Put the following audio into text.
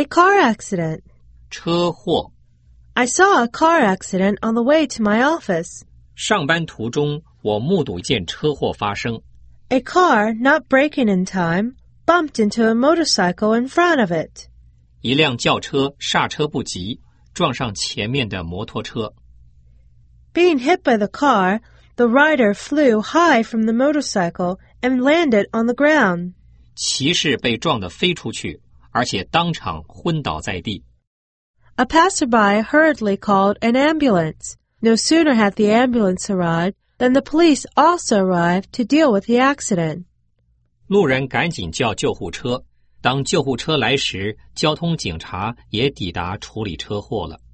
A car accident. 车祸。 I saw a car accident on the way to my office. 上班途中，我目睹一件车祸发生。 A car, not braking in time, bumped into a motorcycle in front of it. 一辆轿车刹车不及，撞上前面的摩托车。 Being hit by the car, the rider flew high from the motorcycle and landed on the ground. 骑士被撞得飞出去，而且当场昏倒在地。 A passerby hurriedly called an ambulance. No sooner had the ambulance arrived than the police also arrived to deal with the accident. 路人赶紧叫救护车，当救护车来时，交通警察也抵达处理车祸了。